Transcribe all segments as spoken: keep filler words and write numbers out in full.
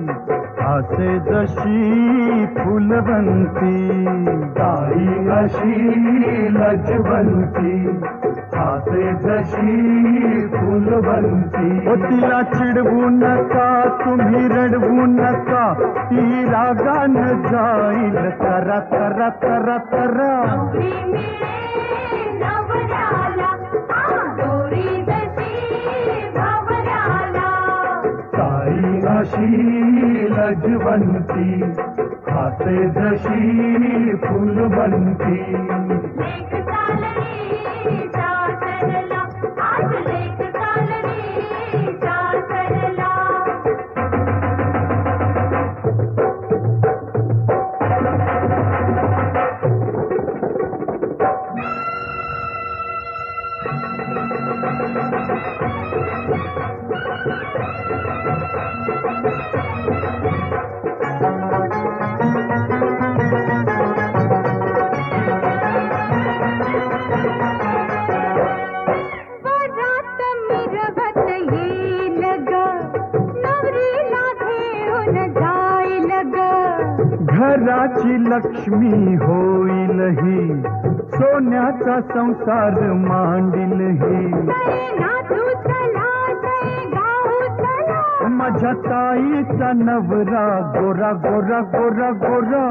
हासे जशी फुलवंती, ताई अशी लजवंती, हासे जशी फुलवंती. ओ तिला चिडवू नका, तुम्ही रडवू नका, ती रागान जाईल तरा तरा तरा तरा. ताई अशी लजवंती, हासे जशी फुलवंती. घराची लक्ष्मी होईल ही, सोन्याचा संसार मांडील ही. माझ्या ताईचा नवरा गोरा गोरा गोरा गोरा.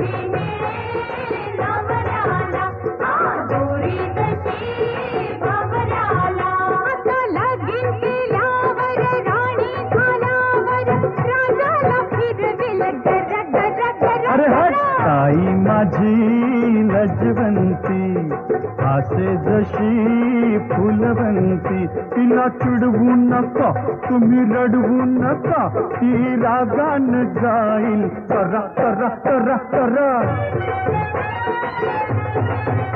अरे हट ताई माझी लजवंती, हासे जशी फुलवंती. तिला चिडवू नका, तुम्ही रडवू नका, ती रागान जाईल तरा तरा तरा तरा.